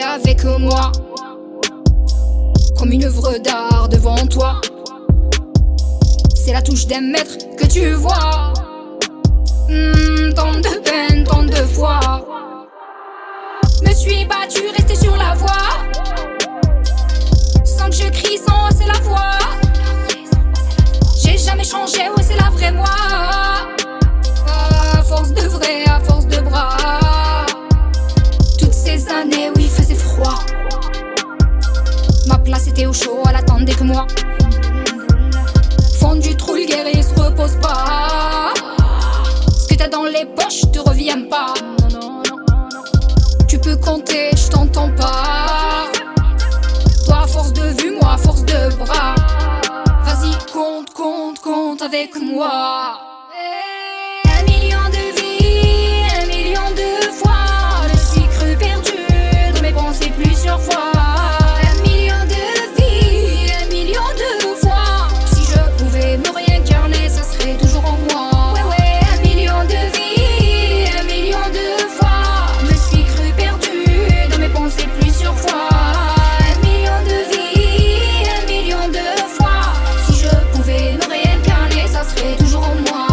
avec moi, comme une œuvre d'art devant toi. C'est la touche d'un maître que tu vois. Tant de peine, tant de fois. Me suis battu, resté sur la voie, sans que je crie, sans hausser la voix. J'ai jamais changé, ouais c'est la vraie moi. À force de vrai, à force de bras. Toutes ces années où il faisait froid, ma place était au chaud, elle attendait que moi. Fondu trou, le guerrier se repose pas. Ce que t'as dans les poches te revient pas. Tu peux compter, je t'entends pas. Toi à force de vue, moi à force de bras. Vas-y compte, compte, compte avec moi. 1 million de vies, 1 million de fois. Je suis cru perdu dans mes pensées plusieurs fois. 1 million de vies, 1 million de fois. Si je pouvais me réincarner, ça serait toujours en moi. Ouais ouais, 1 million de vies, 1 million de fois. Me suis cru perdu dans mes pensées plusieurs fois. 1 million de vies, 1 million de fois. Si je pouvais me réincarner, ça serait toujours en moi.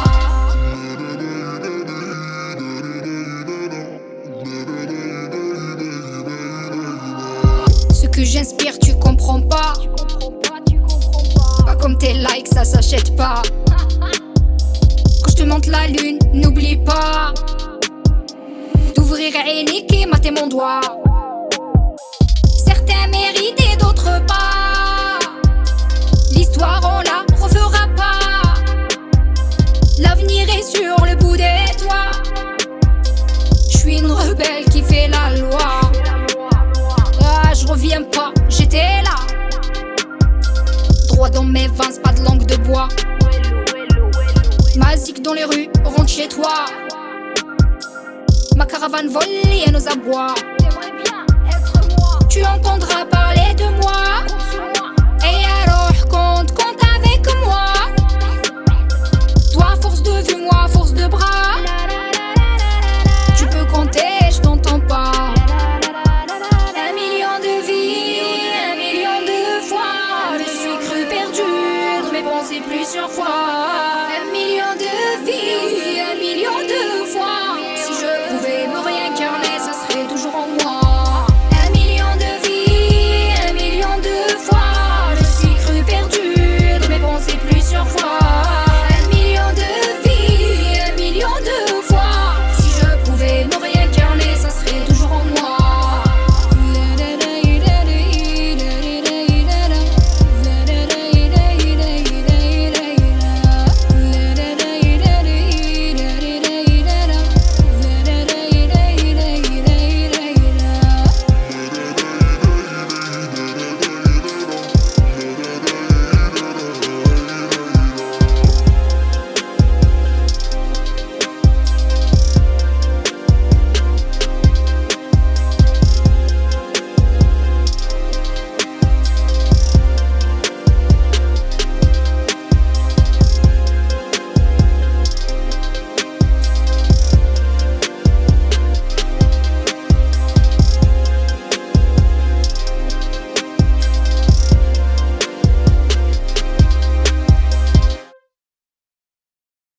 Ce que j'inspire, tu comprends pas. Pas comme tes likes, ça s'achète pas. Quand je te montre la lune, n'oublie pas d'ouvrir Ainik et mater mon doigt. Certains méritent et d'autres pas. L'histoire on la refera pas. L'avenir est sur le bout des doigts. Je suis une rebelle qui fait la loi. Ah, je reviens pas, j'étais là. Droit dans mes veins, c'est pas de langue de bois. Ma zik dans les rues, rentre chez toi. Ma caravane vole et nos abois. Tu entendras parler de moi. Et alors compte, compte avec moi. Toi à force de vue, moi à force de bras.